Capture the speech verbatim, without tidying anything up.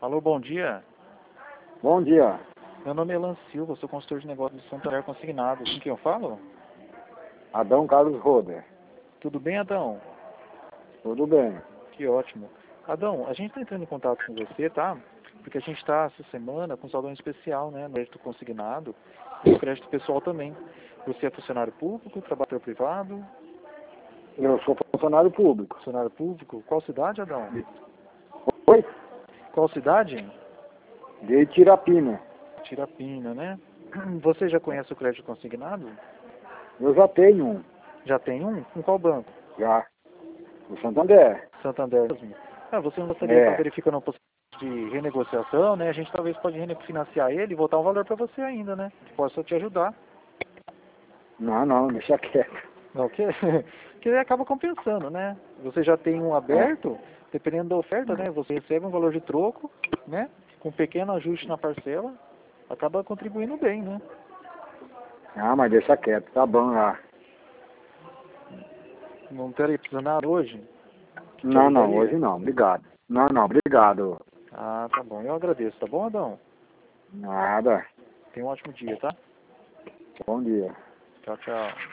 Alô, bom dia. Bom dia. Meu nome é Elan Silva, sou consultor de negócios de Santander Consignado. Com quem eu falo? Adão Carlos Roder. Tudo bem, Adão? Tudo bem. Que ótimo. Adão, a gente está entrando em contato com você, tá? Porque a gente está, essa semana, com um salão especial, né? No crédito consignado e no crédito pessoal também. Você é funcionário público, trabalhador privado? Eu sou funcionário público. Funcionário público? Qual cidade, Adão? Oi? Qual cidade? De Tirapina. Tirapina, né? Você já conhece o crédito consignado? Eu já tenho um. Já tem um? Com qual banco? Já. O Santander. Santander mesmo. Ah, você não gostaria de É. estar verificando a possibilidade de renegociação, né? A gente talvez pode refinanciar ele e voltar um valor para você ainda, né? Que possa te ajudar. Não, não, deixa quieto. Não, que, que acaba compensando, né? Você já tem um aberto, dependendo da oferta, né? Você recebe um valor de troco, né? Com um pequeno ajuste na parcela, acaba contribuindo bem, né? Ah, mas deixa quieto, tá bom lá. Não teria precisado nada hoje? Que te Não, não, ajudaria? hoje não, obrigado. Não, não, obrigado. Ah, tá bom. Eu agradeço, tá bom, Adão? Nada. Tenha um ótimo dia, tá? Bom dia. Tchau, tchau.